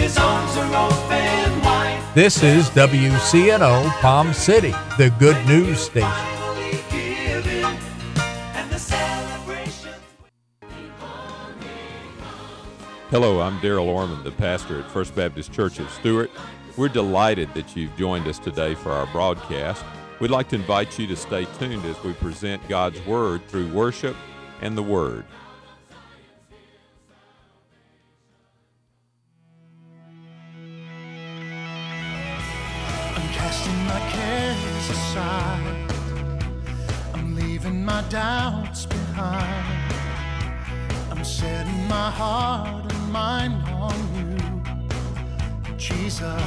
his arms are open wide. This is WCNO Palm City, the good news station. Finally giving, and the celebrations. Hello, I'm Daryl Orman, the pastor at First Baptist Church of Stewart. We're delighted that you've joined us today for our broadcast. We'd like to invite you to stay tuned as we present God's Word through worship and the Word. I'm casting my cares aside. I'm leaving my doubts behind. I'm setting my heart and mind on you, Jesus.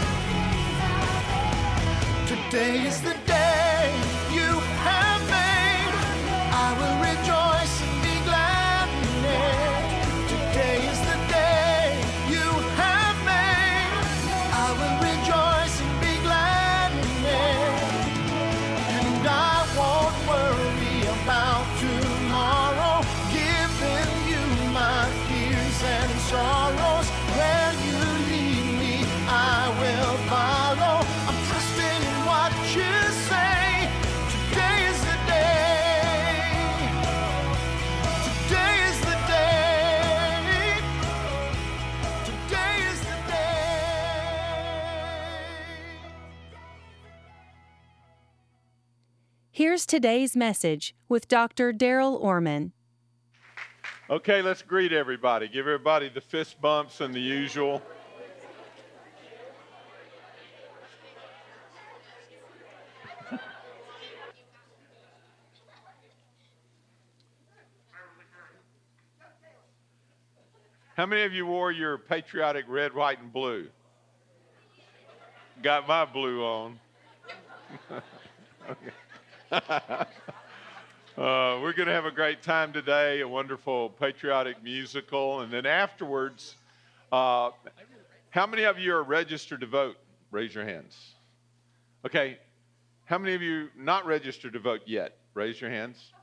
Today is the day you have made. I will rejoice and be glad in it. Today is the day you have made. I will rejoice and be glad in it. And I won't worry about tomorrow, giving you my fears and sorrows. Where you lead me, I will follow. I'm trusting in what you say. Today is the day. Today is the day. Today is the day. Here's today's message with Dr. Daryl Orman. Okay, let's greet everybody. Give everybody the fist bumps and the usual. How many of you wore your patriotic red, white, and blue? Got my blue on. We're going to have a great time today, a wonderful patriotic musical. And then afterwards, how many of you are registered to vote? Raise your hands. Okay. How many of you not registered to vote yet? Raise your hands.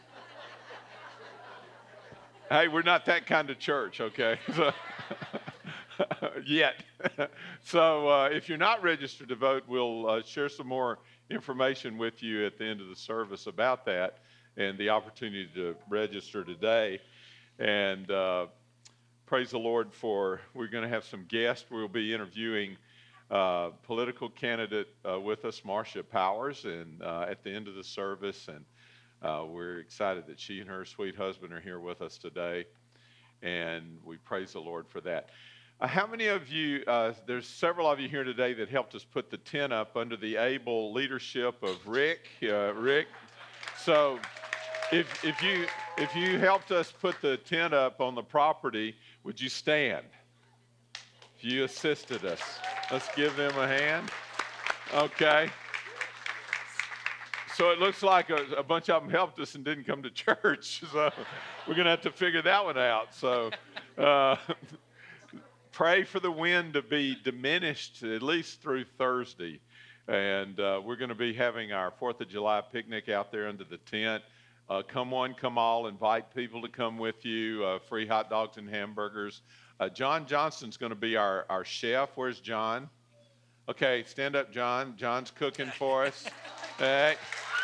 Hey, we're not that kind of church, okay? So, yet. So if you're not registered to vote, we'll share some more information with you at the end of the service about that and the opportunity to register today. And praise the Lord we're going to have some guests. We'll be interviewing political candidate with us, Marcia Powers, and at the end of the service. And we're excited that she and her sweet husband are here with us today. And we praise the Lord for that. How many of you, there's several of you here today that helped us put the tent up under the able leadership of Rick. Rick, so if you helped us put the tent up on the property, would you stand? If you assisted us, let's give them a hand. Okay. So it looks like a bunch of them helped us and didn't come to church. So we're going to have to figure that one out. So pray for the wind to be diminished at least through Thursday. And we're going to be having our 4th of July picnic out there under the tent. Come one, come all. Invite people to come with you. Free hot dogs and hamburgers. John Johnston's going to be our chef. Where's John? Okay, stand up, John. John's cooking for us. Hey.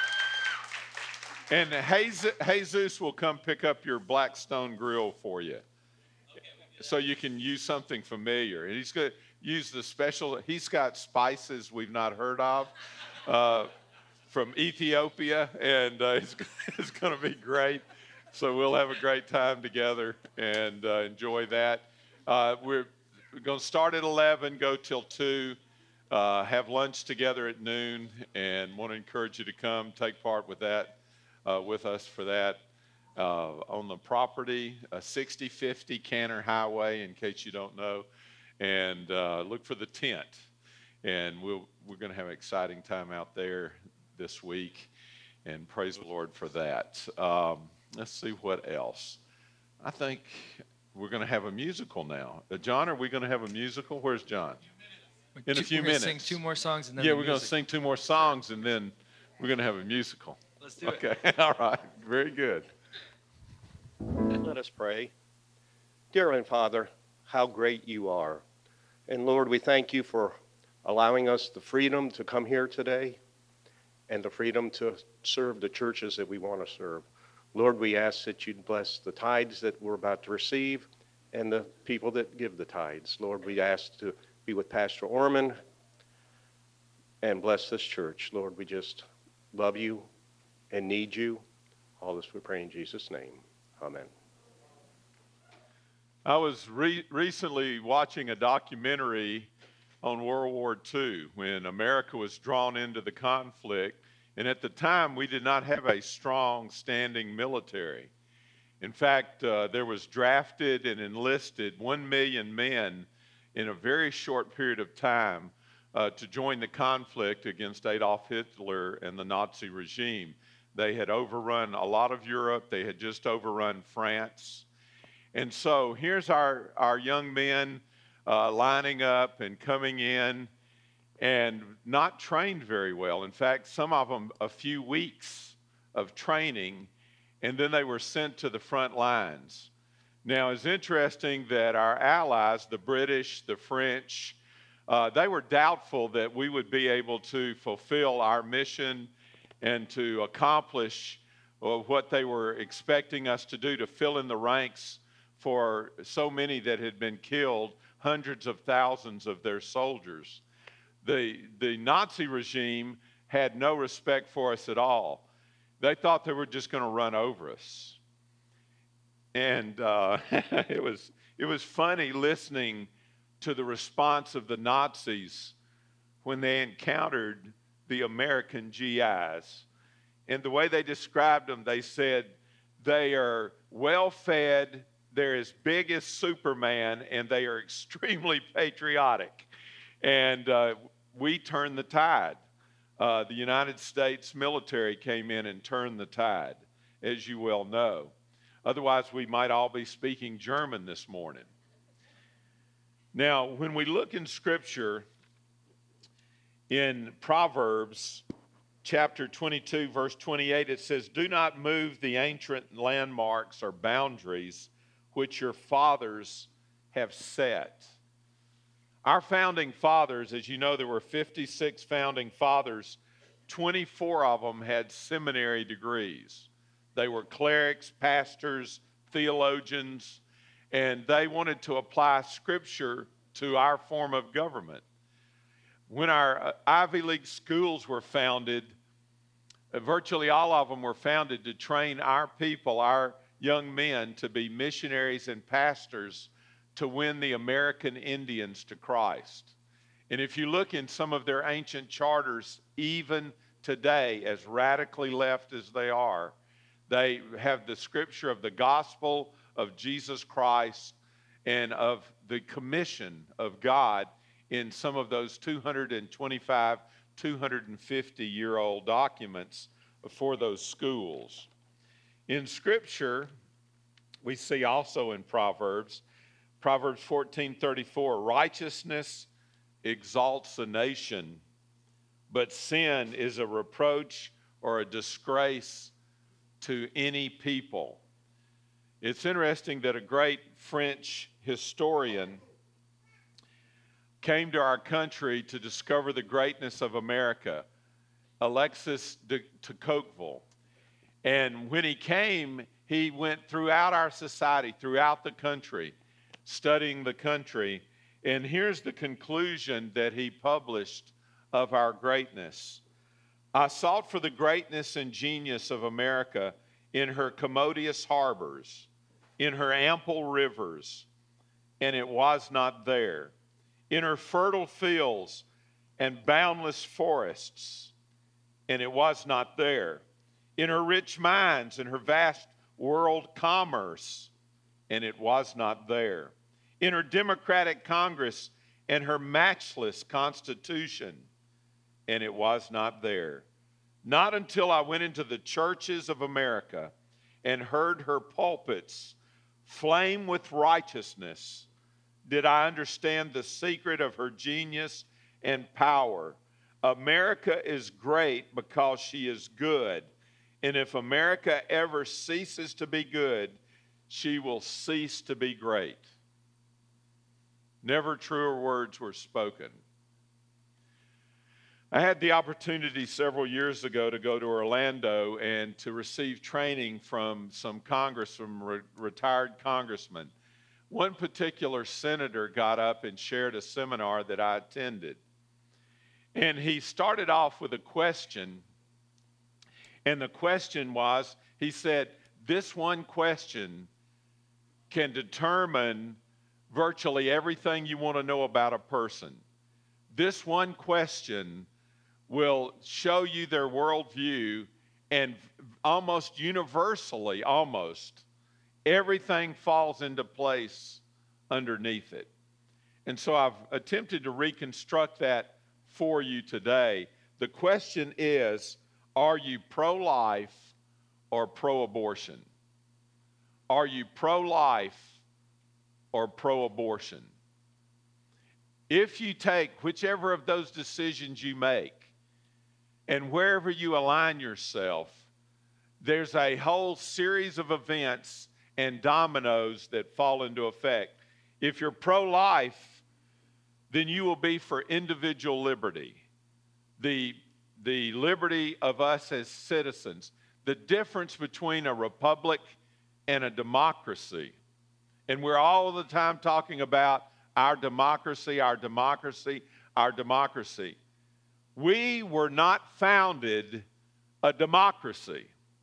And Jesus will come pick up your Blackstone grill for you, so you can use something familiar. And he's going to use the special. He's got spices we've not heard of from Ethiopia, and it's going to be great. So we'll have a great time together and enjoy that. We're going to start at 11, go till 2. Have lunch together at noon, and want to encourage you to come take part with that, with us for that. On the property, 6050 Canner Highway, in case you don't know, and look for the tent. And we're going to have an exciting time out there this week, and praise the Lord for that. Let's see what else. I think we're going to have a musical now. John, are we going to have a musical? Where's John? In a few minutes. We're going to sing 2 more songs and then we're going to sing 2 more songs and then we're going to have a musical. Let's do it. Okay, all right. Very good. Let us pray. Dear Heavenly Father, how great you are. And Lord, we thank you for allowing us the freedom to come here today and the freedom to serve the churches that we want to serve. Lord, we ask that you'd bless the tithes that we're about to receive and the people that give the tithes. Lord, we ask to be with Pastor Orman and bless this church. Lord, we just love you and need you. All this we pray in Jesus' name. Amen. I was recently watching a documentary on World War II when America was drawn into the conflict, and at the time we did not have a strong standing military. In fact, there was drafted and enlisted 1 million men in a very short period of time to join the conflict against Adolf Hitler and the Nazi regime. They had overrun a lot of Europe. They had just overrun France. And so here's our young men lining up and coming in and not trained very well. In fact, some of them a few weeks of training, and then they were sent to the front lines. Now, it's interesting that our allies, the British, the French, they were doubtful that we would be able to fulfill our mission and to accomplish what they were expecting us to do, to fill in the ranks for so many that had been killed, hundreds of thousands of their soldiers. The Nazi regime had no respect for us at all. They thought they were just going to run over us. And it was funny listening to the response of the Nazis when they encountered the American GIs. And the way they described them, they said they are well-fed, they're as big as Superman, and they are extremely patriotic. And we turned the tide. The United States military came in and turned the tide, as you well know. Otherwise, we might all be speaking German this morning. Now, when we look in Scripture, in Proverbs chapter 22, verse 28, it says, "Do not move the ancient landmarks or boundaries which your fathers have set." Our founding fathers, as you know, there were 56 founding fathers. 24 of them had seminary degrees. They were clerics, pastors, theologians, and they wanted to apply Scripture to our form of government. When our Ivy League schools were founded, virtually all of them were founded to train our people, our young men, to be missionaries and pastors to win the American Indians to Christ. And if you look in some of their ancient charters, even today, as radically left as they are, they have the scripture of the gospel of Jesus Christ and of the commission of God in some of those 225, 250-year-old documents for those schools. In Scripture, we see also in Proverbs 14:34, righteousness exalts a nation, but sin is a reproach or a disgrace to any people. It's interesting that a great French historian came to our country to discover the greatness of America, Alexis de Tocqueville. And when he came, he went throughout our society, throughout the country, studying the country. And here's the conclusion that he published of our greatness. "I sought for the greatness and genius of America in her commodious harbors, in her ample rivers, and it was not there. In her fertile fields and boundless forests, and it was not there. In her rich mines and her vast world commerce, and it was not there. In her democratic Congress and her matchless Constitution, and it was not there. Not until I went into the churches of America and heard her pulpits flame with righteousness did I understand the secret of her genius and power. America is great because she is good, and if America ever ceases to be good, she will cease to be great." Never truer words were spoken. I had the opportunity several years ago to go to Orlando and to receive training from some retired congressmen. One particular senator got up and shared a seminar that I attended. And he started off with a question. And the question was, he said, this one question can determine virtually everything you want to know about a person. This one question will show you their worldview, and almost universally, everything falls into place underneath it. And so I've attempted to reconstruct that for you today. The question is, are you pro-life or pro-abortion? Are you pro-life or pro-abortion? If you take whichever of those decisions you make, and wherever you align yourself, there's a whole series of events and dominoes that fall into effect. If you're pro-life, then you will be for individual liberty, the liberty of us as citizens. The difference between a republic and a democracy, and we're all the time talking about our democracy, our democracy, our democracy. We were not founded a democracy.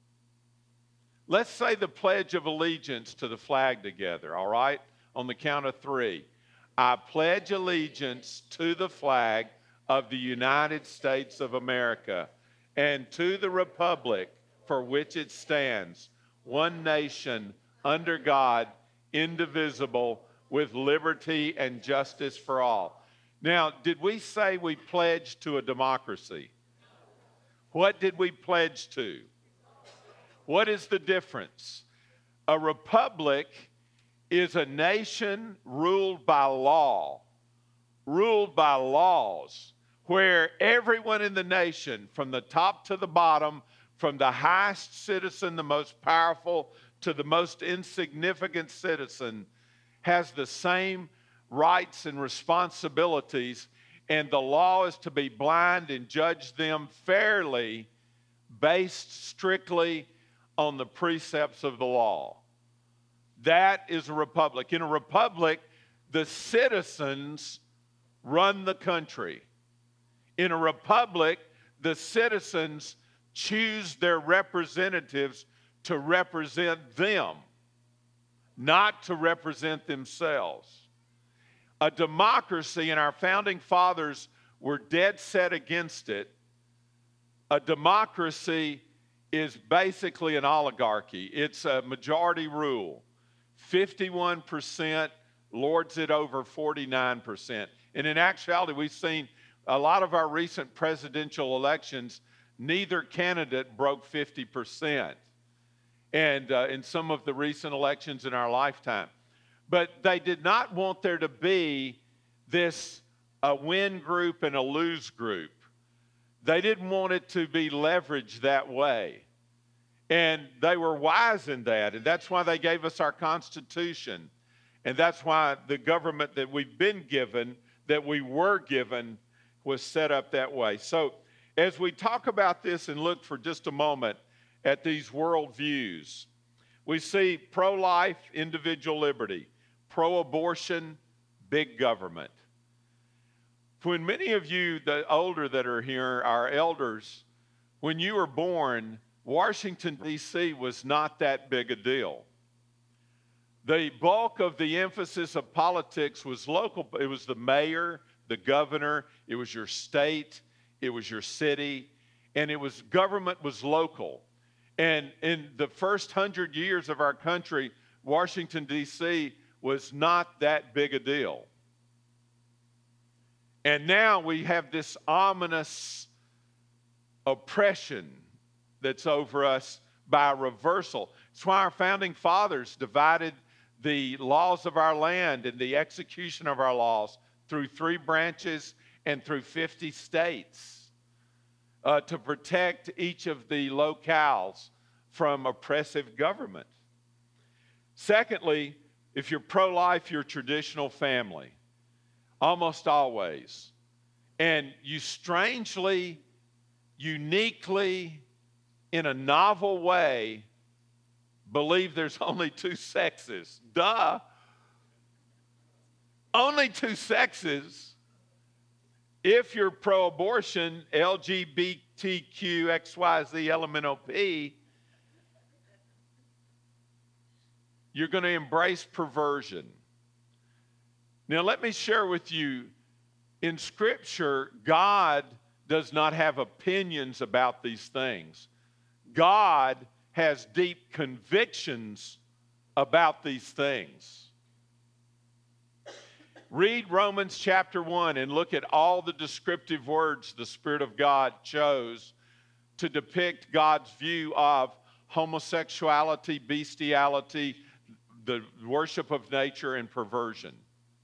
Let's say the Pledge of Allegiance to the flag together, all right? On the count of three. I pledge allegiance to the flag of the United States of America and to the republic for which it stands, one nation, under God, indivisible, with liberty and justice for all. Now, did we say we pledged to a democracy? What did we pledge to? What is the difference? A republic is a nation ruled by law, ruled by laws, where everyone in the nation, from the top to the bottom, from the highest citizen, the most powerful, to the most insignificant citizen, has the same rights and responsibilities, and the law is to be blind and judge them fairly, based strictly on the precepts of the law. That is a republic. In a republic, the citizens run the country. In a republic, the citizens choose their representatives to represent them, not to represent themselves. A democracy, and our founding fathers were dead set against it. A democracy is basically an oligarchy. It's a majority rule. 51% lords it over 49%. And in actuality, we've seen a lot of our recent presidential elections, neither candidate broke 50%. And in some of the recent elections in our lifetime. But they did not want there to be this a win group and a lose group. They didn't want it to be leveraged that way. And they were wise in that. And that's why they gave us our Constitution. And that's why the government that we've been given, that we were given, was set up that way. So as we talk about this and look for just a moment at these worldviews, we see pro-life, individual liberty, pro-abortion, big government. When many of you, the older that are here, our elders, when you were born, Washington, D.C. was not that big a deal. The bulk of the emphasis of politics was local. It was the mayor, the governor, it was your state, it was your city, and government was local. And in the first 100 years of our country, Washington, D.C. was not that big a deal. And now we have this ominous oppression that's over us by a reversal. It's why our founding fathers divided the laws of our land and the execution of our laws through 3 branches and through 50 states to protect each of the locales from oppressive government. Secondly, if you're pro-life, you're traditional family. almost always. And you strangely, uniquely, in a novel way, believe there's only two sexes. Duh. Only two sexes. If you're pro-abortion, LGBTQ, XYZ, LMNOP, you're going to embrace perversion. Now, let me share with you, in Scripture, God does not have opinions about these things. God has deep convictions about these things. Read Romans chapter 1 and look at all the descriptive words the Spirit of God chose to depict God's view of homosexuality, bestiality, the worship of nature, and perversion.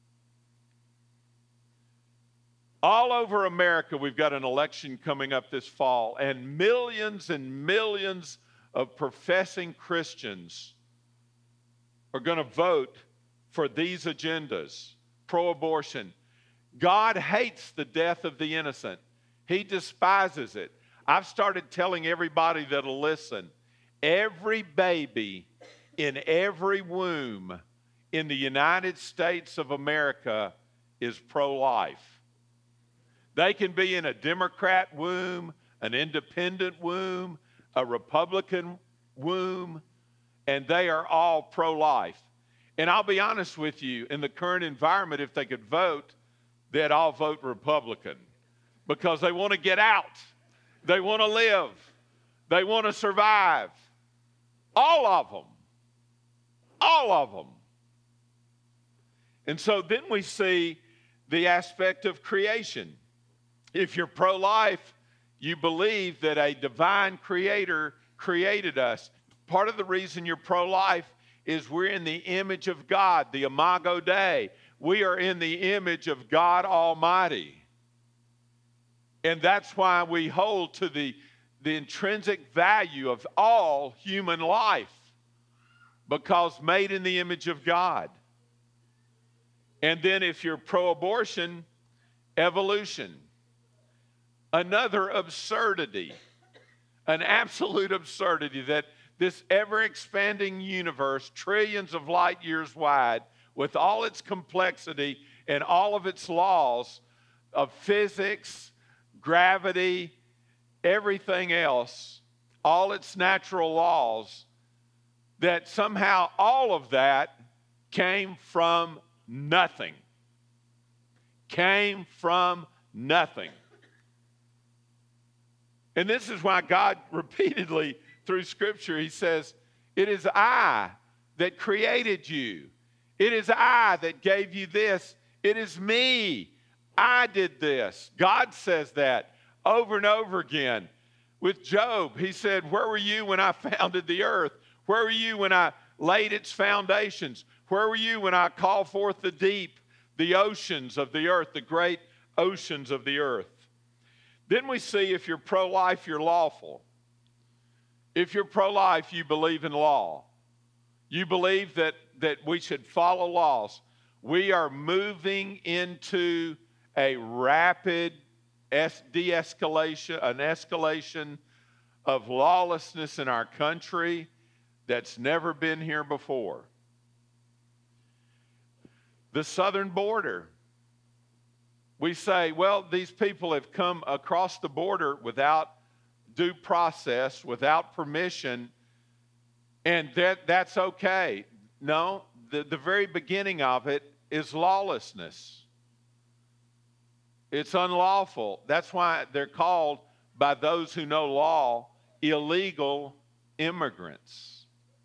All over America, we've got an election coming up this fall, and millions of professing Christians are going to vote for these agendas. Pro-abortion. God hates the death of the innocent. He despises it. I've started telling everybody that'll listen, every baby in every womb in the United States of America is pro-life. They can be in a Democrat womb, an independent womb, a Republican womb, and they are all pro-life. And I'll be honest with you, in the current environment, if they could vote, they'd all vote Republican because they want to get out. They want to live. They want to survive. All of them. All of them. And so then we see the aspect of creation. If you're pro-life, you believe that a divine creator created us. Part of the reason you're pro-life is we're in the image of God, the Imago Dei. We are in the image of God Almighty. And that's why we hold to the intrinsic value of all human life, because made in the image of God. And then if you're pro-abortion, evolution. Another absurdity, an absolute absurdity that this ever-expanding universe, trillions of light years wide, with all its complexity and all of its laws of physics, gravity, everything else, all its natural laws, that somehow all of that came from nothing. Came from nothing. And this is why God repeatedly through Scripture, he says, it is I that created you. It is I that gave you this. It is me. I did this. God says that over and over again. With Job, he said, where were you when I founded the earth? Where were you when I laid its foundations? Where were you when I called forth the deep, the oceans of the earth, the great oceans of the earth? Then we see if you're pro-life, you're lawful. If you're pro-life, you believe in law. You believe that we should follow laws. We are moving into a rapid de-escalation, an escalation of lawlessness in our country that's never been here before. The southern border. We say, well, these people have come across the border without due process, without permission, and that's okay. No, the very beginning of it is lawlessness. It's unlawful. That's why they're called, by those who know law, illegal immigrants.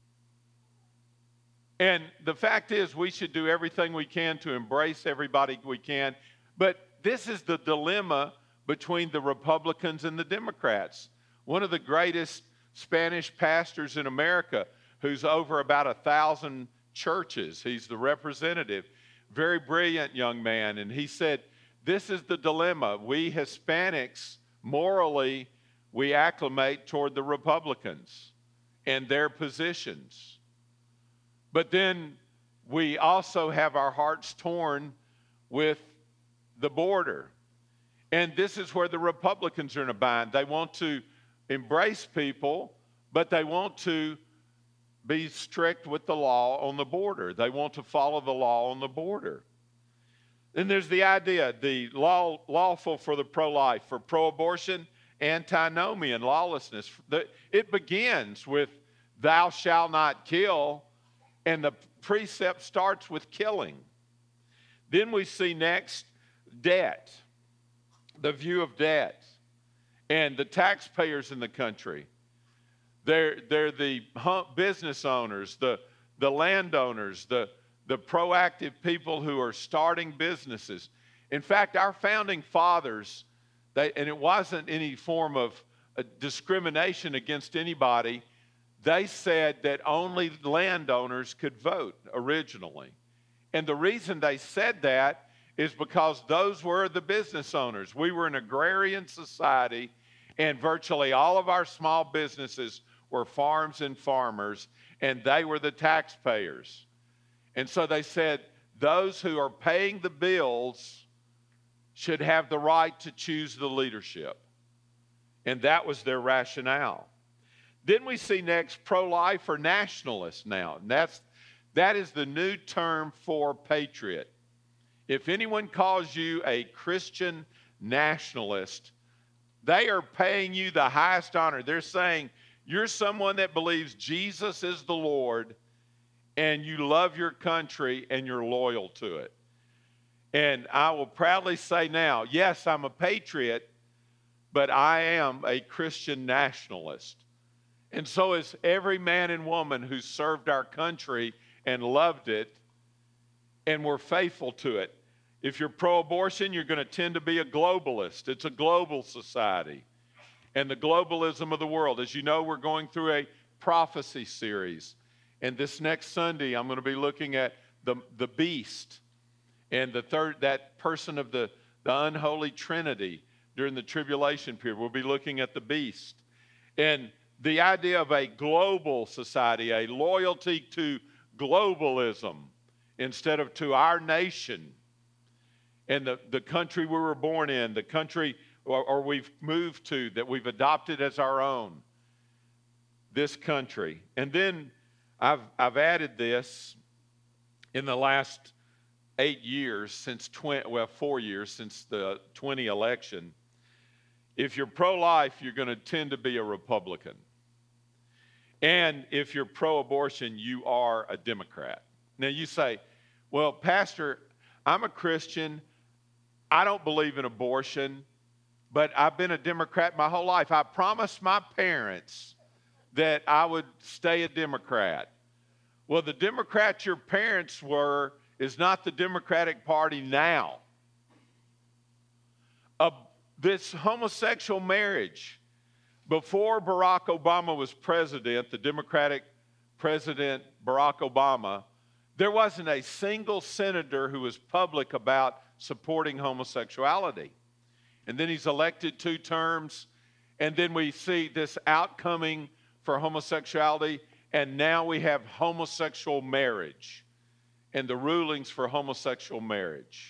And the fact is, we should do everything we can to embrace everybody we can, but this is the dilemma between the Republicans and the Democrats. One of the greatest Spanish pastors in America, who's over about 1,000 churches, he's the representative, very brilliant young man, and he said, this is the dilemma. We Hispanics, morally, we acclimate toward the Republicans and their positions. But then we also have our hearts torn with the border. And this is where the Republicans are in a bind. They want to embrace people, but they want to be strict with the law on the border. They want to follow the law on the border. Then there's the idea, the lawful for the pro-life, for pro-abortion, antinomian, lawlessness. It begins with thou shalt not kill, and the precept starts with killing. Then we see next debt, the view of debt, and the taxpayers in the country. They're the business owners, the landowners, the proactive people who are starting businesses. In fact, our founding fathers, and it wasn't any form of discrimination against anybody, they said that only landowners could vote originally. And the reason they said that is because those were the business owners. We were an agrarian society, and virtually all of our small businesses were farms and farmers, and they were the taxpayers. And so they said those who are paying the bills should have the right to choose the leadership. And that was their rationale. Then we see next pro-life or nationalist now. And that is the new term for patriot. If anyone calls you a Christian nationalist, they are paying you the highest honor. They're saying you're someone that believes Jesus is the Lord, and you love your country and you're loyal to it. And I will proudly say now, yes, I'm a patriot, but I am a Christian nationalist. And so is every man and woman who served our country and loved it and were faithful to it. If you're pro-abortion, you're going to tend to be a globalist. It's a global society. And the globalism of the world. As you know, we're going through a prophecy series. And this next Sunday, I'm going to be looking at the beast and that person of the unholy trinity during the tribulation period. We'll be looking at the beast. And the idea of a global society, a loyalty to globalism instead of to our nation and the country we were born in, the country or we've moved to, that we've adopted as our own, this country. And then I've added this in the last 8 years, 4 years since the 20 election. If you're pro-life, you're going to tend to be a Republican. And if you're pro-abortion, you are a Democrat. Now you say, well, Pastor, I'm a Christian. I don't believe in abortion, but I've been a Democrat my whole life. I promised my parents that I would stay a Democrat. Well, the Democrat your parents were is not the Democratic Party now. This homosexual marriage, before Barack Obama was president, the Democratic President Barack Obama, there wasn't a single senator who was public about supporting homosexuality. And then he's elected 2 terms, and then we see this outcoming for homosexuality, and now we have homosexual marriage and the rulings for homosexual marriage.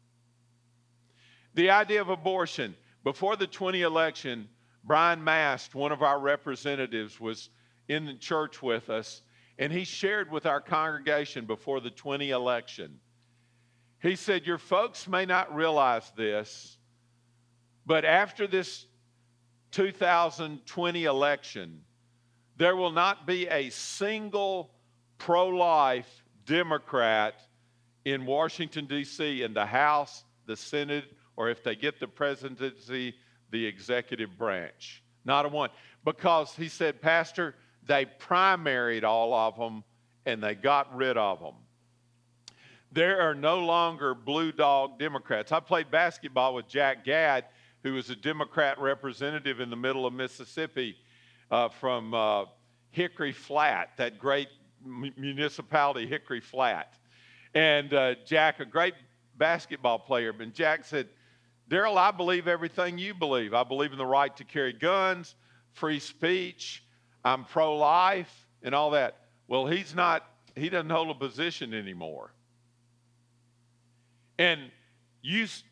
The idea of abortion. Before the 20 election, Brian Mast, one of our representatives, was in the church with us, and he shared with our congregation before the 20 election. He said, your folks may not realize this, but after this 2020 election, there will not be a single pro-life Democrat in Washington, D.C., in the House, the Senate, or if they get the presidency, the executive branch. Not a one. Because he said, Pastor, they primaried all of them and they got rid of them. There are no longer blue dog Democrats. I played basketball with Jack Gadd, who was a Democrat representative in the middle of Mississippi from Hickory Flat, that great municipality, Hickory Flat. And Jack, a great basketball player, but Jack said, Darrell, I believe everything you believe. I believe in the right to carry guns, free speech, I'm pro-life, and all that. Well, he doesn't hold a position anymore. And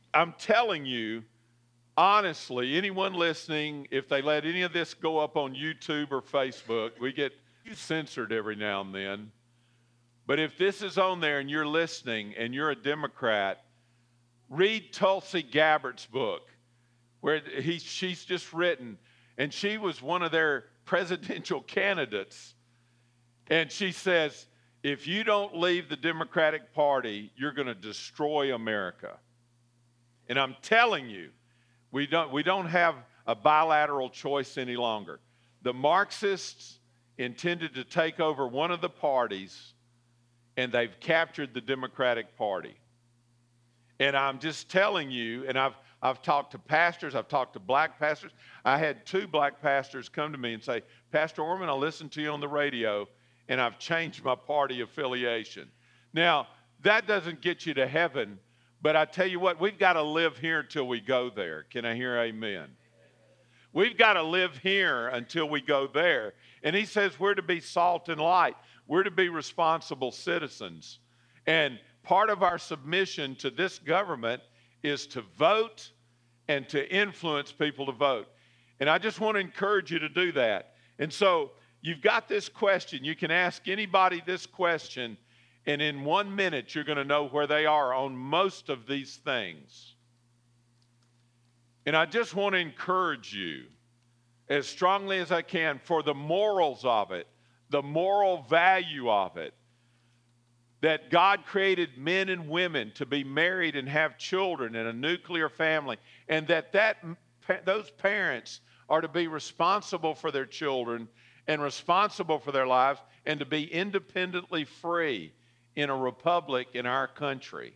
I'm telling you, honestly, anyone listening, if they let any of this go up on YouTube or Facebook, we get censored every now and then. But if this is on there and you're listening and you're a Democrat, read Tulsi Gabbard's book, where she's just written, and she was one of their presidential candidates. And she says, if you don't leave the Democratic Party, you're going to destroy America. And I'm telling you, we don't have a bilateral choice any longer. The Marxists intended to take over one of the parties, and they've captured the Democratic Party. And I'm just telling you, and I've talked to pastors, I've talked to black pastors. I had 2 black pastors come to me and say, Pastor Orman, I listened to you on the radio, and I've changed my party affiliation. Now, that doesn't get you to heaven, but I tell you what, we've got to live here until we go there. Can I hear amen? We've got to live here until we go there. And he says we're to be salt and light. We're to be responsible citizens. And part of our submission to this government is to vote and to influence people to vote. And I just want to encourage you to do that. And so you've got this question. You can ask anybody this question, and in 1 minute you're going to know where they are on most of these things. And I just want to encourage you as strongly as I can for the morals of it, the moral value of it, that God created men and women to be married and have children in a nuclear family, and those parents are to be responsible for their children and responsible for their lives and to be independently free in a republic in our country.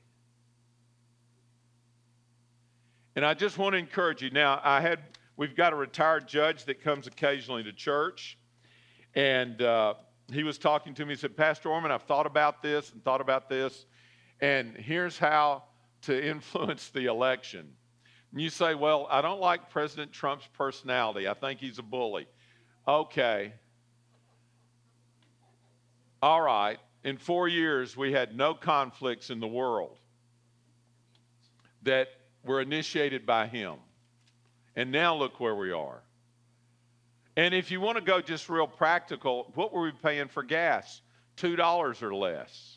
And I just want to encourage you. Now, we've got a retired judge that comes occasionally to church, and he was talking to me. He said, Pastor Orman, I've thought about this and thought about this, and here's how to influence the election. And you say, well, I don't like President Trump's personality. I think he's a bully. Okay. All right. In 4 years, we had no conflicts in the world that were initiated by him. And now look where we are. And if you want to go just real practical, what were we paying for gas? $2 or less.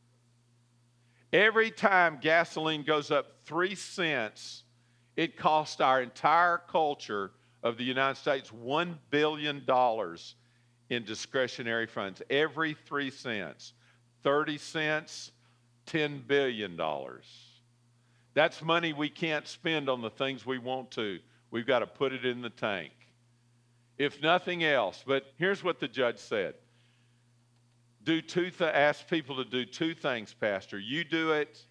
Every time gasoline goes up 3 cents, it costs our entire culture of the United States $1 billion in discretionary funds. Every 3 cents. 30 cents, $10 billion. That's money we can't spend on the things we want to. We've got to put it in the tank. If nothing else, but here's what the judge said. Ask people to do 2 things, Pastor. You do it,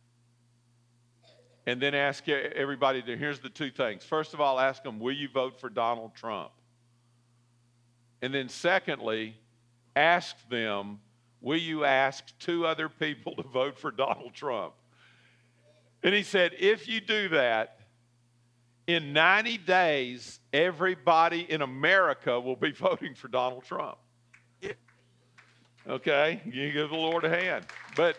and then ask everybody to, here's the 2 things. First of all, ask them, will you vote for Donald Trump? And then secondly, ask them, will you ask 2 other people to vote for Donald Trump? And he said, if you do that, in 90 days, everybody in America will be voting for Donald Trump. Okay? You give the Lord a hand. But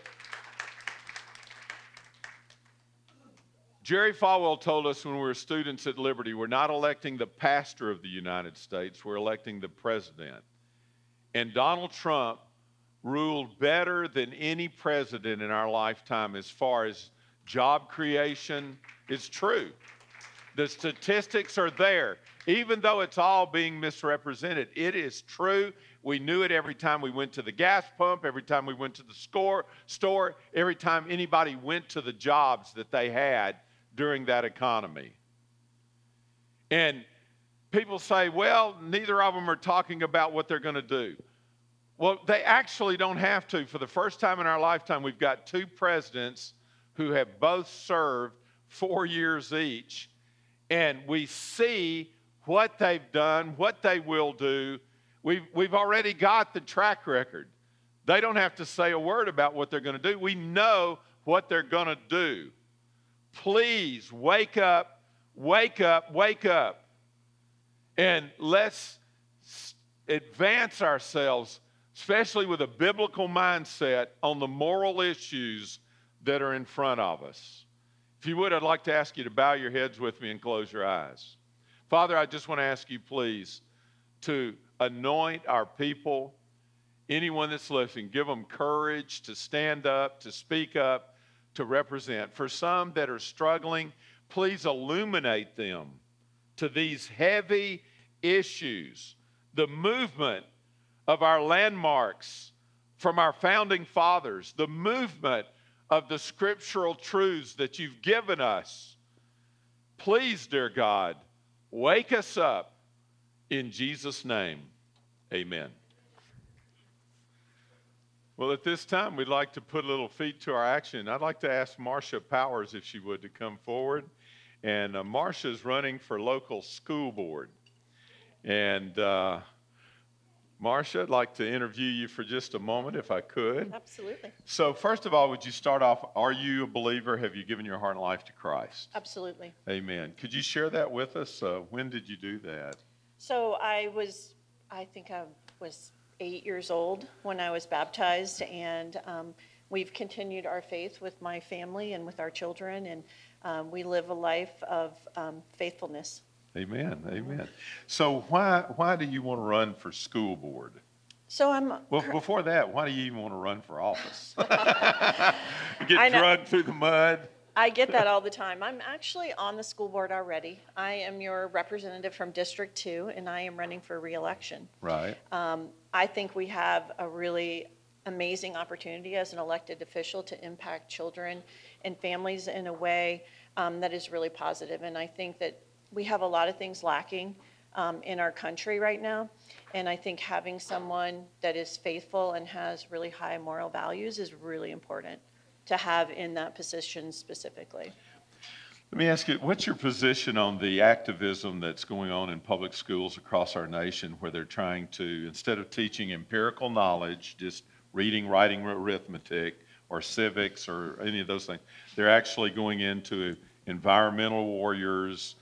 Jerry Falwell told us when we were students at Liberty, we're not electing the pastor of the United States, we're electing the president. And Donald Trump ruled better than any president in our lifetime as far as job creation. It's true. The statistics are there. Even though it's all being misrepresented, it is true. We knew it every time we went to the gas pump, every time we went to the store, every time anybody went to the jobs that they had during that economy. And people say, well, neither of them are talking about what they're going to do. Well, they actually don't have to. For the first time in our lifetime, we've got 2 presidents who have both served 4 years each. And we see what they've done, what they will do. We've already got the track record. They don't have to say a word about what they're going to do. We know what they're going to do. Please wake up, wake up, wake up. And let's advance ourselves, especially with a biblical mindset, on the moral issues that are in front of us. If you would, I'd like to ask you to bow your heads with me and close your eyes. Father, I just want to ask you, please, to anoint our people, anyone that's listening, give them courage to stand up, to speak up, to represent. For some that are struggling, please illuminate them to these heavy issues, the movement of our landmarks from our founding fathers, the movement of the scriptural truths that you've given us. Please, dear God, wake us up in Jesus' name. Amen. Well, at this time, we'd like to put a little feet to our action. I'd like to ask Marcia Powers, if she would, to come forward. And Marcia's running for local school board. And Marcia, I'd like to interview you for just a moment, if I could. Absolutely. So first of all, would you start off, are you a believer? Have you given your heart and life to Christ? Absolutely. Amen. Could you share that with us? When did you do that? So I think I was 8 years old when I was baptized, and we've continued our faith with my family and with our children, and we live a life of faithfulness. Amen. Amen. So why do you want to run for school board? So Well, before that, why do you even want to run for office? Get drugged through the mud? I get that all the time. I'm actually on the school board already. I am your representative from District 2, and I am running for re-election. Right. I think we have a really amazing opportunity as an elected official to impact children and families in a way that is really positive. And I think that we have a lot of things lacking in our country right now. And I think having someone that is faithful and has really high moral values is really important to have in that position specifically. Let me ask you, what's your position on the activism that's going on in public schools across our nation, where they're trying to, instead of teaching empirical knowledge, just reading, writing, arithmetic, or civics, or any of those things, they're actually going into environmental warriors,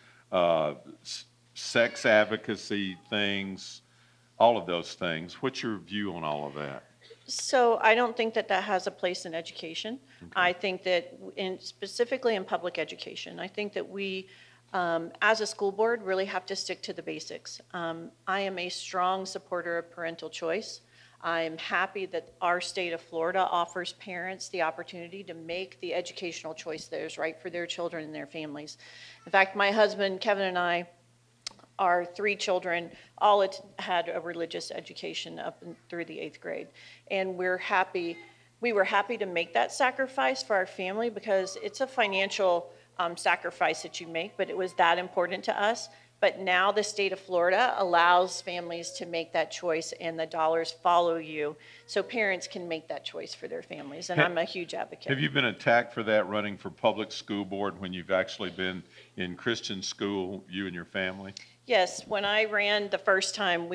sex advocacy things, all of those things. What's your view on all of that? So I don't think that that has a place in education. Okay. I think that specifically in public education, I think that we, as a school board, really have to stick to the basics. I am a strong supporter of parental choice. I'm happy that our state of Florida offers parents the opportunity to make the educational choice that is right for their children and their families. In fact, my husband, Kevin, and I, our 3 children all had a religious education up through the 8th grade. And we were happy to make that sacrifice for our family, because it's a financial sacrifice that you make, but it was that important to us. But now the state of Florida allows families to make that choice, and the dollars follow you, so parents can make that choice for their families, and I'm a huge advocate. Have you been attacked for that, running for public school board, when you've actually been in Christian school, you and your family? Yes, when I ran the first time,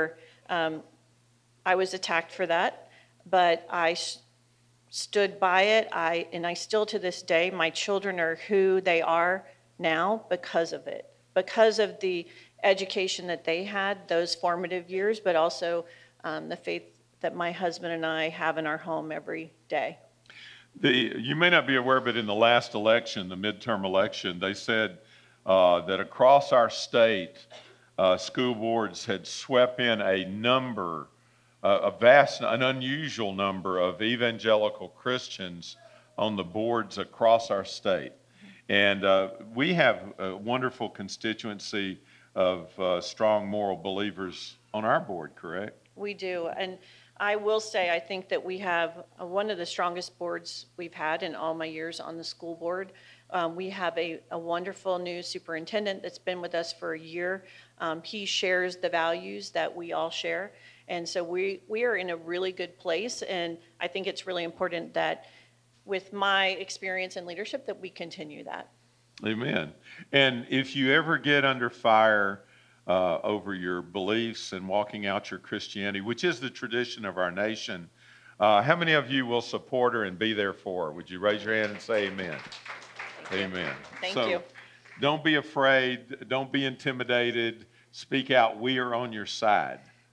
I was attacked for that, but I stood by it. And I still, to this day, my children are who they are now because of it, because of the education that they had, those formative years, but also the faith that my husband and I have in our home every day. You may not be aware, but in the last election, the midterm election, they said that across our state, school boards had swept in an unusual number of evangelical Christians on the boards across our state. And we have a wonderful constituency of strong moral believers on our board, correct? We do. And I will say, I think that we have one of the strongest boards we've had in all my years on the school board. We have a wonderful new superintendent that's been with us for a year. He shares the values that we all share. And so we are in a really good place. And I think it's really important that with my experience in leadership that we continue that. Amen. And if you ever get under fire over your beliefs and walking out your Christianity, which is the tradition of our nation, how many of you will support her and be there for her? Would you raise your hand and say amen? Amen. Thank you. Don't be afraid. Don't be intimidated. Speak out. We are on your side.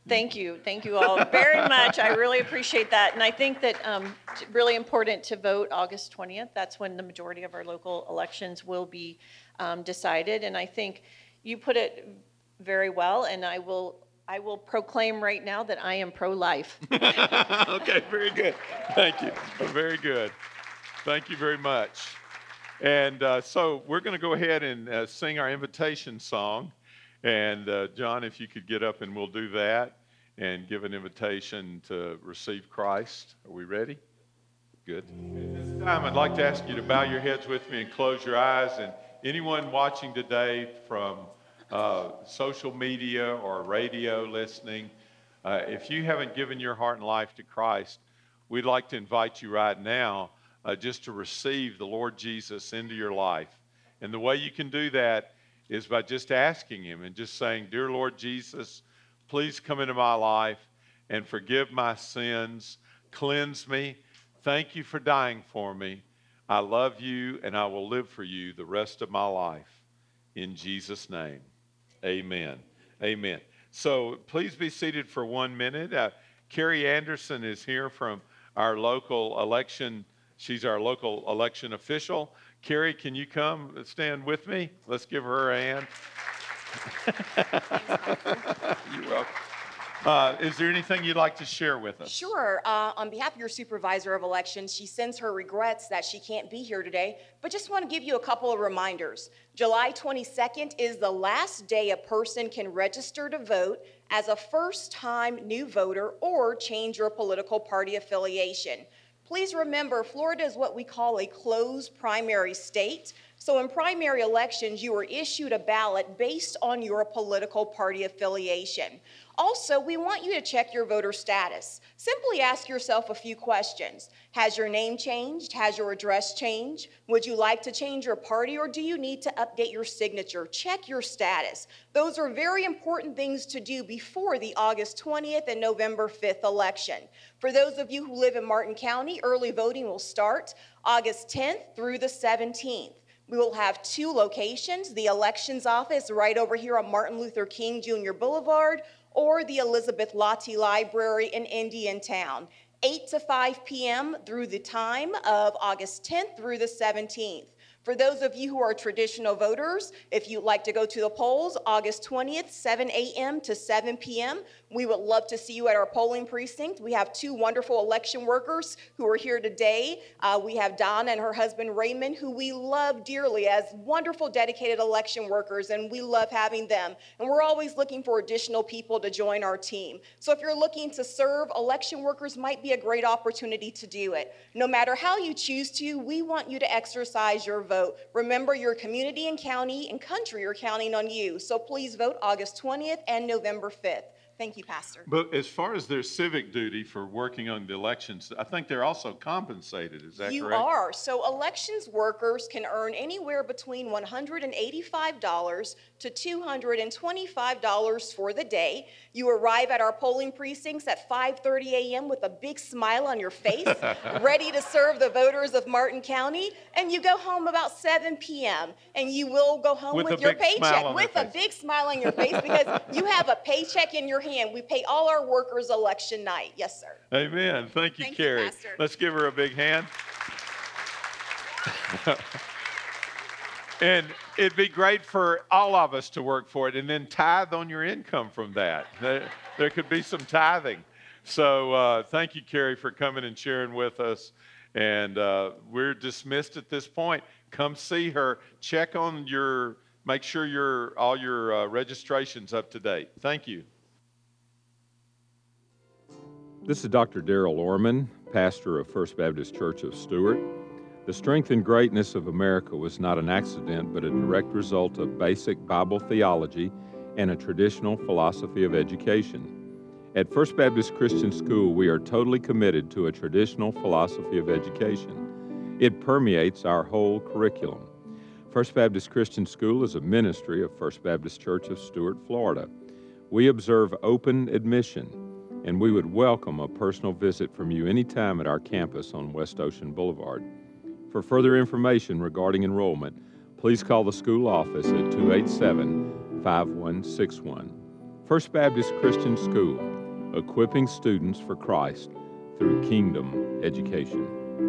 Thank you. Thank you all very much. I really appreciate that. And I think that it's really important to vote August 20th. That's when the majority of our local elections will be decided. And I think you put it very well, and I will proclaim right now that I am pro-life. Okay, very good. Thank you. Very good. Thank you very much. And so we're going to go ahead and sing our invitation song. And John, if you could get up and we'll do that and give an invitation to receive Christ. Are we ready? Good. At this time, I'd like to ask you to bow your heads with me and close your eyes. And anyone watching today from social media or radio listening, if you haven't given your heart and life to Christ, we'd like to invite you right now just to receive the Lord Jesus into your life. And the way you can do that is by just asking him and just saying, "Dear Lord Jesus, please come into my life and forgive my sins, cleanse me. Thank you for dying for me. I love you and I will live for you the rest of my life. In Jesus' name, amen." Amen. So please be seated for 1 minute. Carrie Anderson is here from our local election. She's our local election official. Carrie, can you come stand with me? Let's give her a hand. You're welcome. Is there anything you'd like to share with us? Sure. On behalf of your supervisor of elections, she sends her regrets that she can't be here today, but just want to give you a couple of reminders. July 22nd is the last day a person can register to vote as a first-time new voter or change your political party affiliation. Please remember, Florida is what we call a closed primary state. So in primary elections, you are issued a ballot based on your political party affiliation. Also, we want you to check your voter status. Simply ask yourself a few questions. Has your name changed? Has your address changed? Would you like to change your party, or do you need to update your signature? Check your status. Those are very important things to do before the August 20th and November 5th election. For those of you who live in Martin County, early voting will start August 10th through the 17th. We will have 2 locations, the elections office right over here on Martin Luther King Jr. Boulevard, or the Elizabeth Lottie Library in Indiantown, 8 to 5 p.m. through the time of August 10th through the 17th. For those of you who are traditional voters, if you'd like to go to the polls, August 20th, 7 a.m. to 7 p.m., we would love to see you at our polling precinct. We have 2 wonderful election workers who are here today. We have Donna and her husband Raymond, who we love dearly as wonderful, dedicated election workers, and we love having them. And we're always looking for additional people to join our team. So if you're looking to serve, election workers might be a great opportunity to do it. No matter how you choose to, we want you to exercise your vote. Remember, your community and county and country are counting on you. So please vote August 20th and November 5th. Thank you, Pastor. But as far as their civic duty for working on the elections, I think they're also compensated. Is that correct? You are. So elections workers can earn anywhere between $185 to $225 for the day. You arrive at our polling precincts at 5:30 a.m. with a big smile on your face, ready to serve the voters of Martin County, and you go home about 7 p.m. and you will go home with your paycheck, with a big smile on your face, because you have a paycheck in your hand. We pay all our workers election night. Yes, sir. Amen. Thank you, Carrie. Pastor. Let's give her a big hand. And it'd be great for all of us to work for it and then tithe on your income from that. There could be some tithing. So thank you, Carrie, for coming and sharing with us. And we're dismissed at this point. Come see her. Check on make sure all your registration's up to date. Thank you. This is Dr. Darrell Orman, pastor of First Baptist Church of Stuart. The strength and greatness of America was not an accident, but a direct result of basic Bible theology and a traditional philosophy of education. At First Baptist Christian School, we are totally committed to a traditional philosophy of education. It permeates our whole curriculum. First Baptist Christian School is a ministry of First Baptist Church of Stuart, Florida. We observe open admission, and we would welcome a personal visit from you anytime at our campus on West Ocean Boulevard. For further information regarding enrollment, please call the school office at 287-5161. First Baptist Christian School, equipping students for Christ through kingdom education.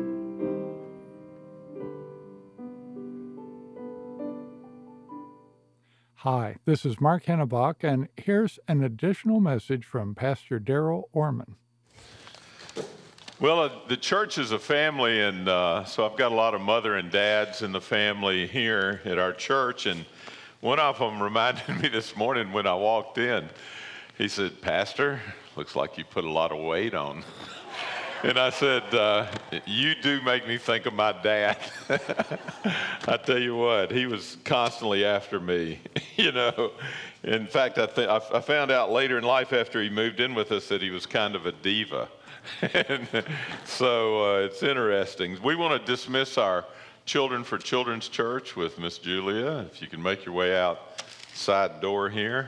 Hi, this is Mark Hennebach, and here's an additional message from Pastor Daryl Orman. Well, the church is a family, and so I've got a lot of mother and dads in the family here at our church, and one of them reminded me this morning when I walked in. He said, "Pastor, looks like you put a lot of weight on." And I said, "You do make me think of my dad." I tell you what, he was constantly after me, you know. In fact, I found out later in life after he moved in with us that he was kind of a diva. And so it's interesting. We want to dismiss our Children for Children's Church with Miss Julia. If you can make your way out side door here.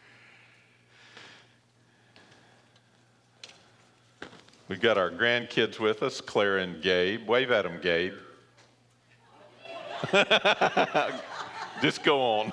We've got our grandkids with us, Claire and Gabe. Wave at them, Gabe. Just go on.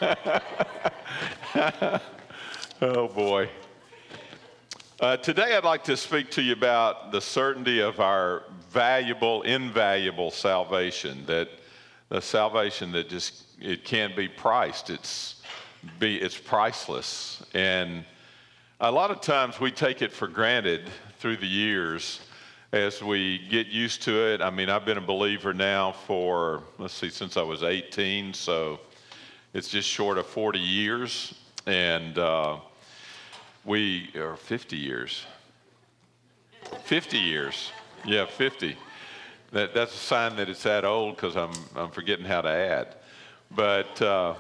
Oh, boy. Today I'd like to speak to you about the certainty of our invaluable salvation, that the salvation that it can't be priced. It's priceless. And a lot of times we take it for granted through the years as we get used to it. I mean, I've been a believer now for, since I was 18, so it's just short of 40 years. And we are 50 years. 50 years. Yeah, 50. That's a sign that it's that old because I'm forgetting how to add. But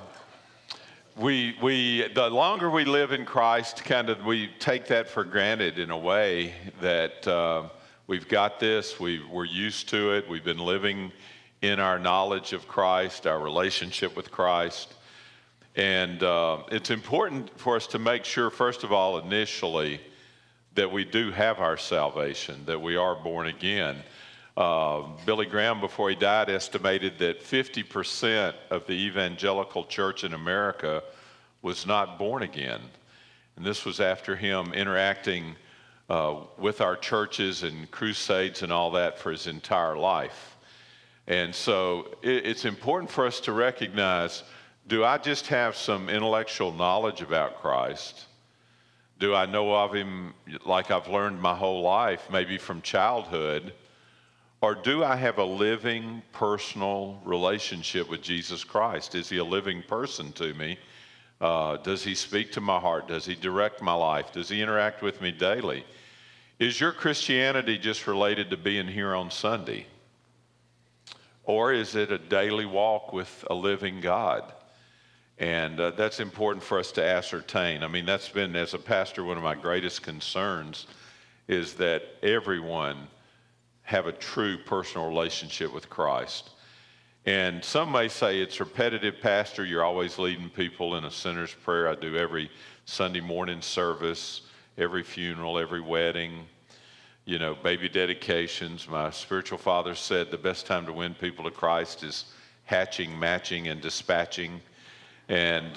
the longer we live in Christ, we take that for granted in a way that we've got this, we're used to it, we've been living in our knowledge of Christ, our relationship with Christ. And it's important for us to make sure, first of all, initially, that we do have our salvation, that we are born again. Billy Graham, before he died, estimated that 50% of the evangelical church in America was not born again. And this was after him interacting with our churches and crusades and all that for his entire life. And so it's important for us to recognize, do I just have some intellectual knowledge about Christ? Do I know of him like I've learned my whole life, maybe from childhood? Or do I have a living, personal relationship with Jesus Christ? Is he a living person to me? Does he speak to my heart? Does he direct my life? Does he interact with me daily? Is your Christianity just related to being here on Sunday? Or is it a daily walk with a living God? And that's important for us to ascertain. I mean, that's been, as a pastor, one of my greatest concerns is that everyone have a true personal relationship with Christ. And some may say it's repetitive, Pastor. You're always leading people in a sinner's prayer. I do every Sunday morning service, every funeral, every wedding, baby dedications. My spiritual father said the best time to win people to Christ is hatching, matching, and dispatching. And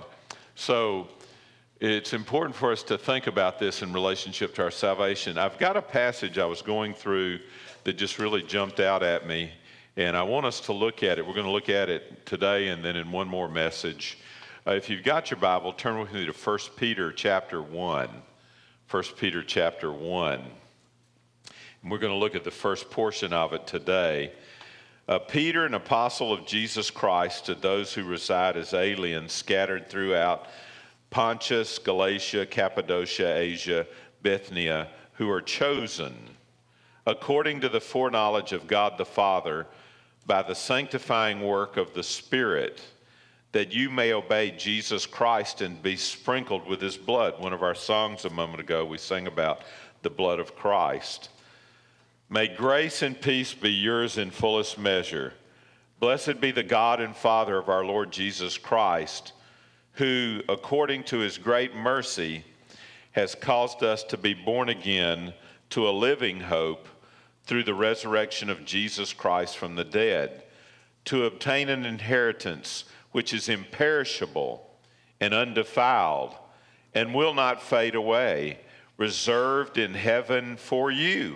so it's important for us to think about this in relationship to our salvation. I've got a passage I was going through that just really jumped out at me, and I want us to look at it. We're going to look at it today and then in one more message. If you've got your Bible, turn with me to 1 Peter chapter 1. 1 Peter chapter 1. And we're going to look at the first portion of it today. Peter, an apostle of Jesus Christ, to those who reside as aliens scattered throughout Pontus, Galatia, Cappadocia, Asia, Bithynia, who are chosen according to the foreknowledge of God the Father by the sanctifying work of the Spirit, that you may obey Jesus Christ and be sprinkled with his blood. One of our songs a moment ago, we sang about the blood of Christ. May grace and peace be yours in fullest measure. Blessed be the God and Father of our Lord Jesus Christ, who, according to his great mercy, has caused us to be born again to a living hope through the resurrection of Jesus Christ from the dead, to obtain an inheritance which is imperishable and undefiled and will not fade away, reserved in heaven for you,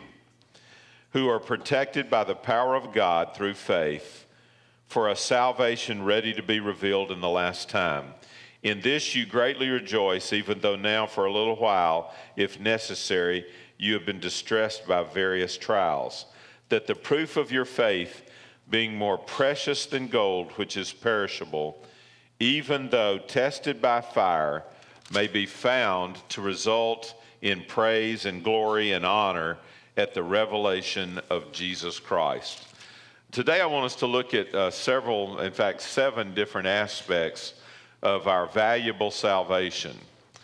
who are protected by the power of God through faith for a salvation ready to be revealed in the last time. In this you greatly rejoice, even though now for a little while, if necessary, you have been distressed by various trials, that the proof of your faith, being more precious than gold, which is perishable, even though tested by fire, may be found to result in praise and glory and honor at the revelation of Jesus Christ. Today I want us to look at seven different aspects of our valuable salvation.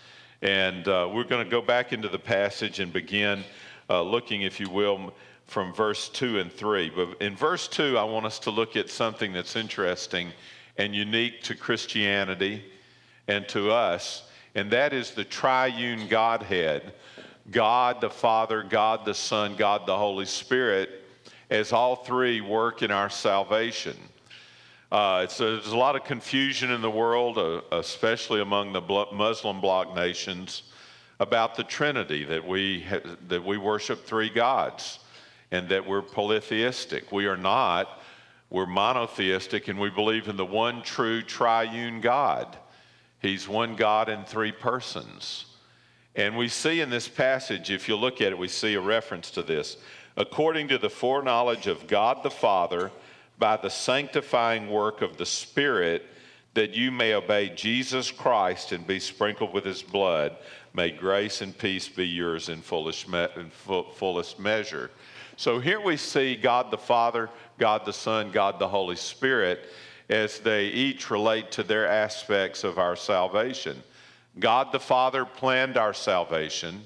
And we're going to go back into the passage and begin looking, if you will, from verse 2 and 3. But in verse 2, I want us to look at something that's interesting and unique to Christianity and to us, and that is the triune Godhead, God the Father, God the Son, God the Holy Spirit, as all three work in our salvation. There's a lot of confusion in the world, especially among the Muslim bloc nations, about the Trinity, that we worship three gods and that we're polytheistic. We are not. We're monotheistic, and we believe in the one true triune God. He's one God in three persons. And we see in this passage, if you look at it, we see a reference to this. According to the foreknowledge of God the Father, by the sanctifying work of the Spirit, that you may obey Jesus Christ and be sprinkled with his blood, may grace and peace be yours in fullest measure. So here we see God the Father, God the Son, God the Holy Spirit, as they each relate to their aspects of our salvation. God the Father planned our salvation.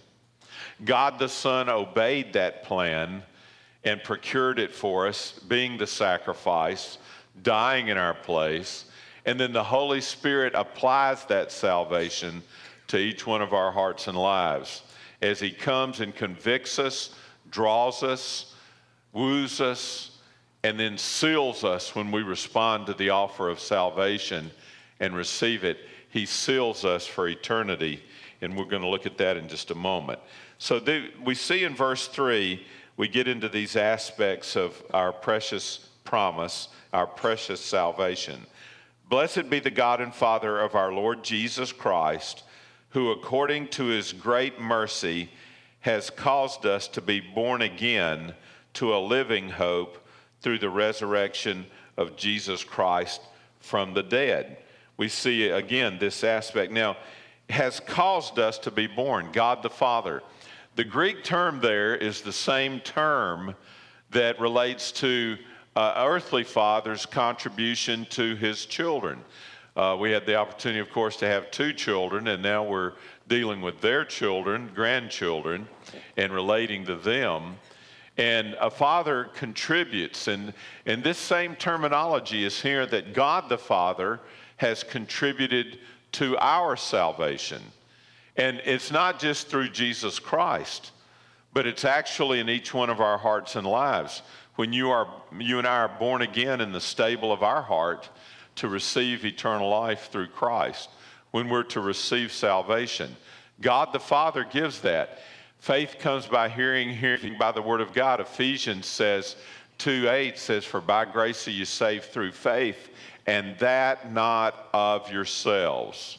God the Son obeyed that plan and procured it for us, being the sacrifice, dying in our place. And then the Holy Spirit applies that salvation to each one of our hearts and lives as he comes and convicts us, draws us, woos us, and then seals us when we respond to the offer of salvation and receive it. He seals us for eternity, and we're going to look at that in just a moment. So we see in verse 3, we get into these aspects of our precious promise, our precious salvation. Blessed be the God and Father of our Lord Jesus Christ, who according to his great mercy has caused us to be born again to a living hope through the resurrection of Jesus Christ from the dead. We see again this aspect. Now, has caused us to be born, God the Father. The Greek term there is the same term that relates to earthly father's contribution to his children. We had the opportunity, of course, to have two children, and now we're dealing with their children, grandchildren, and relating to them. And a father contributes, and this same terminology is here, that God the Father has contributed to our salvation. And it's not just through Jesus Christ, but it's actually in each one of our hearts and lives. When you and I are born again in the stable of our heart to receive eternal life through Christ, when we're to receive salvation, God the Father gives that. Faith comes by hearing by the word of God. Ephesians says, 2:8 says, for by grace are you saved through faith, and that not of yourselves.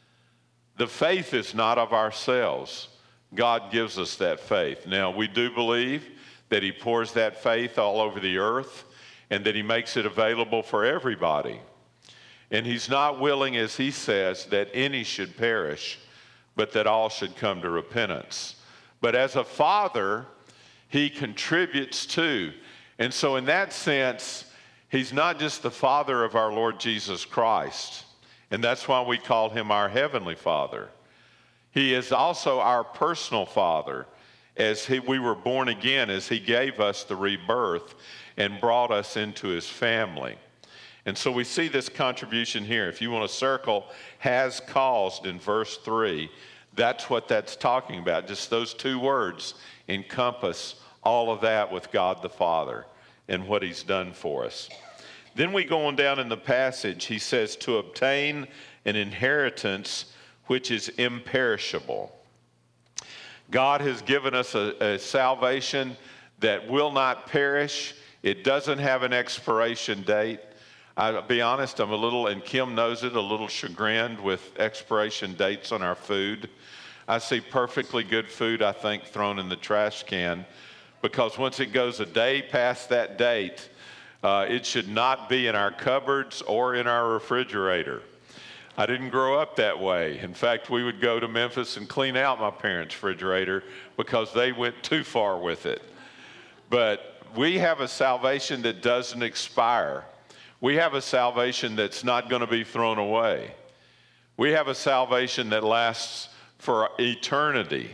The faith is not of ourselves. God gives us that faith. Now, we do believe that he pours that faith all over the earth and that he makes it available for everybody. And he's not willing, as he says, that any should perish, but that all should come to repentance. But as a father, he contributes too. And so in that sense, he's not just the Father of our Lord Jesus Christ, and that's why we call him our Heavenly Father. He is also our personal Father, as we were born again, as he gave us the rebirth and brought us into his family. And so we see this contribution here. If you want to circle has caused in verse 3, that's what that's talking about. Just those two words encompass all of that with God the Father and what he's done for us. Then we go on down in the passage, he says, to obtain an inheritance which is imperishable. God has given us a salvation that will not perish. It doesn't have an expiration date. I'll be honest, I'm a little, and Kim knows it, a little chagrined with expiration dates on our food. I see perfectly good food, I think, thrown in the trash can, because once it goes a day past that date, it should not be in our cupboards or in our refrigerator. I didn't grow up that way. In fact, we would go to Memphis and clean out my parents' refrigerator because they went too far with it. But we have a salvation that doesn't expire. We have a salvation that's not going to be thrown away. We have a salvation that lasts for eternity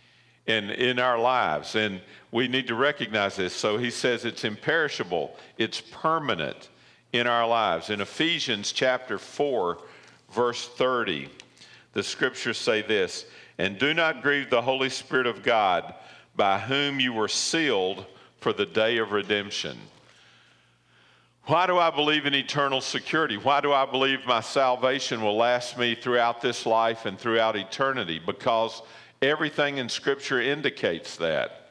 in our lives, and we need to recognize this. So he says it's imperishable, it's permanent in our lives. In Ephesians chapter 4, verse 30, the scriptures say this, "And do not grieve the Holy Spirit of God, by whom you were sealed for the day of redemption." Why do I believe in eternal security? Why do I believe my salvation will last me throughout this life and throughout eternity? Because everything in Scripture indicates that.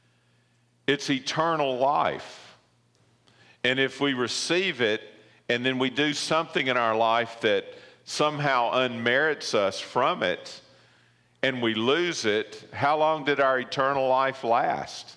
It's eternal life. And if we receive it and then we do something in our life that somehow unmerits us from it and we lose it, how long did our eternal life last?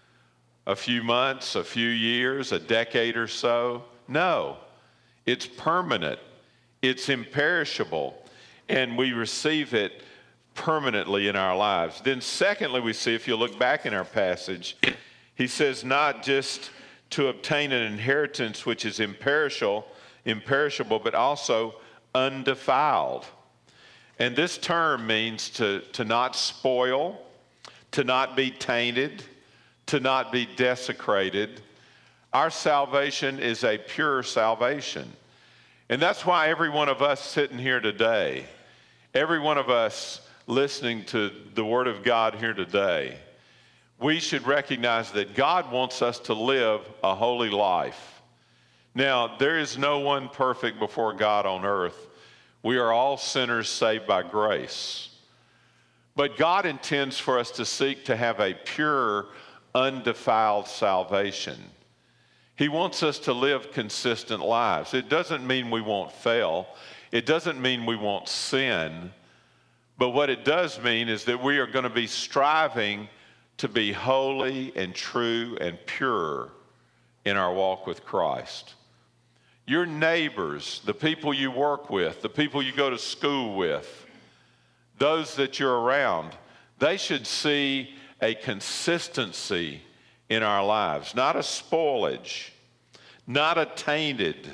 A few months, a few years, a decade or so? No, it's permanent, it's imperishable, and we receive it permanently in our lives. Then secondly, we see, if you look back in our passage, he says not just to obtain an inheritance which is imperishable, but also undefiled. And this term means to not spoil, to not be tainted, to not be desecrated. Our salvation is a pure salvation. And that's why every one of us sitting here today, every one of us listening to the Word of God here today, we should recognize that God wants us to live a holy life. Now, there is no one perfect before God on earth. We are all sinners saved by grace. But God intends for us to seek to have a pure, undefiled salvation. He wants us to live consistent lives. It doesn't mean we won't fail. It doesn't mean we won't sin. But what it does mean is that we are going to be striving to be holy and true and pure in our walk with Christ. Your neighbors, the people you work with, the people you go to school with, those that you're around, they should see a consistency in our lives, not a spoilage, not a tainted,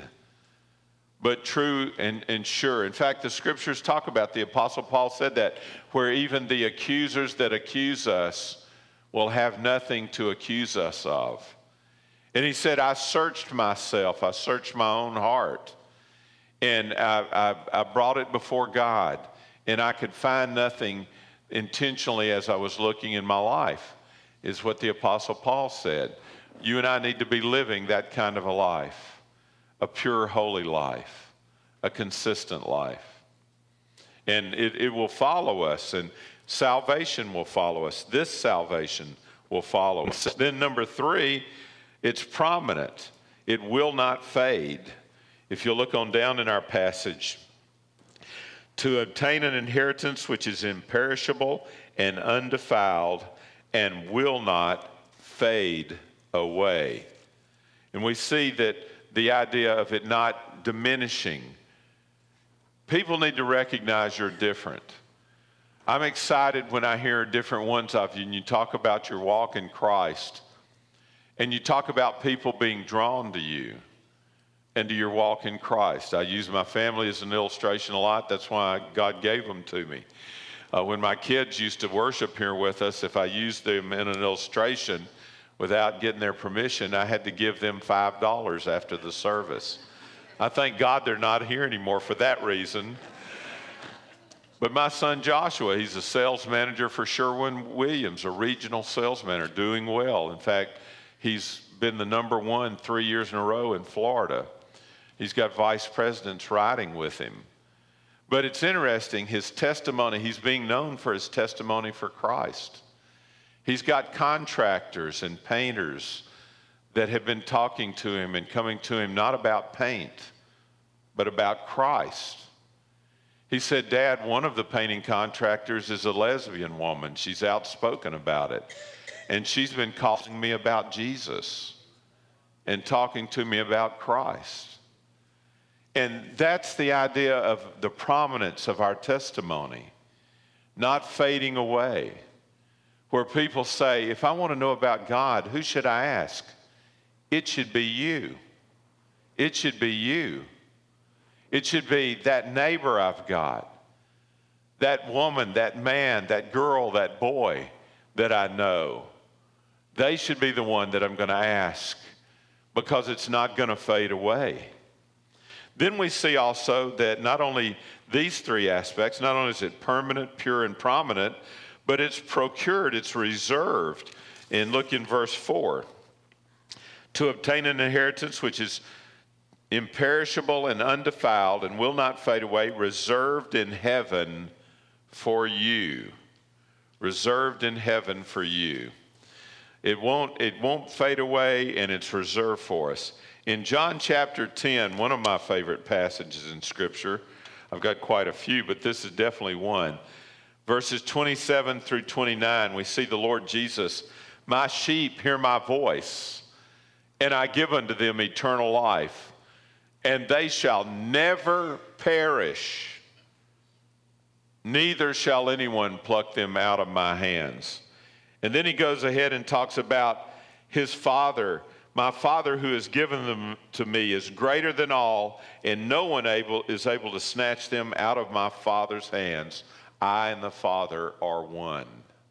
but true and sure. In fact, the scriptures talk about, the Apostle Paul said that, where even the accusers that accuse us will have nothing to accuse us of. And he said, I searched myself, I searched my own heart, and I brought it before God, and I could find nothing intentionally as I was looking in my life, is what the Apostle Paul said. You and I need to be living that kind of a life, a pure, holy life, a consistent life. And it will follow us, and salvation will follow us. This salvation will follow us. Then number 3, it's prominent. It will not fade. If you look on down in our passage, to obtain an inheritance which is imperishable and undefiled and will not fade away. And we see that the idea of it not diminishing. People need to recognize you're different. I'm excited when I hear different ones of you and you talk about your walk in Christ, and you talk about people being drawn to you and to your walk in Christ. I use my family as an illustration a lot. That's why God gave them to me. When my kids used to worship here with us, if I used them in an illustration without getting their permission, I had to give them $5 after the service. I thank God they're not here anymore for that reason. But my son Joshua, he's a sales manager for Sherwin-Williams, a regional sales manager, doing well. In fact, he's been the number 1 3 years in a row in Florida. He's got vice presidents riding with him. But it's interesting, his testimony, he's being known for his testimony for Christ. He's got contractors and painters that have been talking to him and coming to him not about paint, but about Christ. He said, Dad, one of the painting contractors is a lesbian woman. She's outspoken about it. And she's been calling me about Jesus and talking to me about Christ. And that's the idea of the prominence of our testimony, not fading away, where people say, if I want to know about God, who should I ask? It should be you. It should be you. It should be that neighbor I've got, that woman, that man, that girl, that boy that I know. They should be the one that I'm going to ask, because it's not going to fade away. Then we see also that not only these three aspects, not only is it permanent, pure, and prominent, but it's procured, it's reserved. And look in verse 4. To obtain an inheritance which is imperishable and undefiled and will not fade away, reserved in heaven for you. Reserved in heaven for you. It won't fade away, and it's reserved for us. In John chapter 10, one of my favorite passages in Scripture, I've got quite a few, but this is definitely one. Verses 27 through 29, we see the Lord Jesus, my sheep hear my voice, and I give unto them eternal life, and they shall never perish, neither shall anyone pluck them out of my hands. And then he goes ahead and talks about his Father. My Father who has given them to me is greater than all, and no one is able to snatch them out of my Father's hands. I and the Father are one.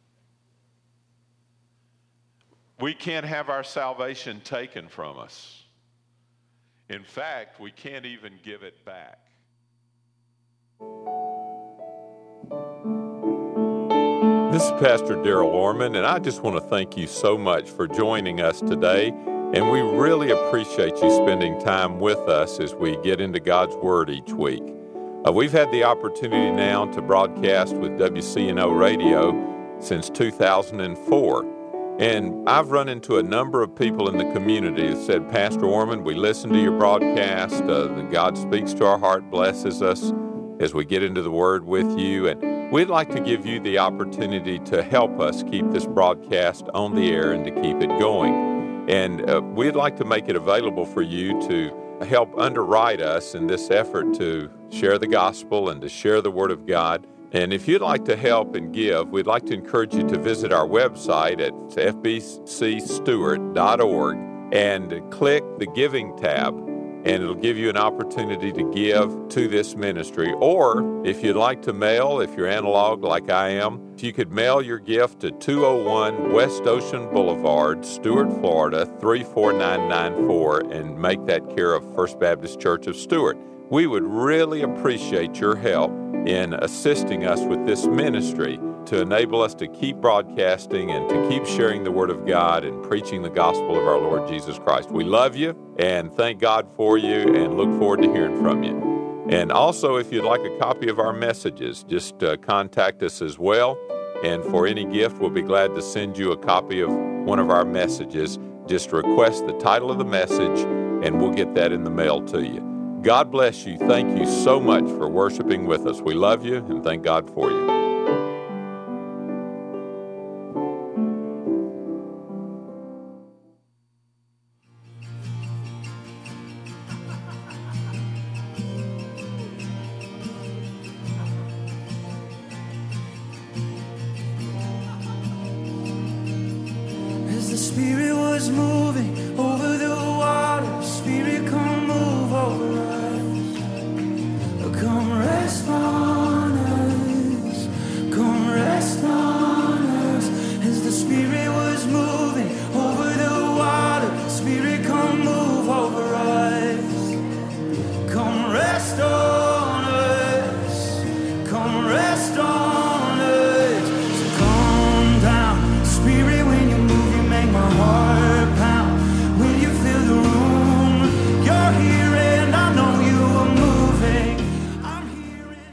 We can't have our salvation taken from us. In fact, we can't even give it back. This is Pastor Darrell Orman, and I just want to thank you so much for joining us today. And we really appreciate you spending time with us as we get into God's Word each week. We've had the opportunity now to broadcast with WCNO Radio since 2004. And I've run into a number of people in the community that said, Pastor Orman, we listen to your broadcast. God speaks to our heart, blesses us as we get into the Word with you. And we'd like to give you the opportunity to help us keep this broadcast on the air and to keep it going. And we'd like to make it available for you to help underwrite us in this effort to share the gospel and to share the Word of God. And if you'd like to help and give, we'd like to encourage you to visit our website at fbcstewart.org and click the Giving tab, and it'll give you an opportunity to give to this ministry. Or if you'd like to mail, if you're analog like I am, if you could mail your gift to 201 West Ocean Boulevard, Stuart, Florida, 34994, and make that care of First Baptist Church of Stuart. We would really appreciate your help in assisting us with this ministry to enable us to keep broadcasting and to keep sharing the Word of God and preaching the gospel of our Lord Jesus Christ. We love you and thank God for you and look forward to hearing from you. And also, if you'd like a copy of our messages, just contact us as well. And for any gift, we'll be glad to send you a copy of one of our messages. Just request the title of the message and we'll get that in the mail to you. God bless you. Thank you so much for worshiping with us. We love you and thank God for you. As the Spirit was moving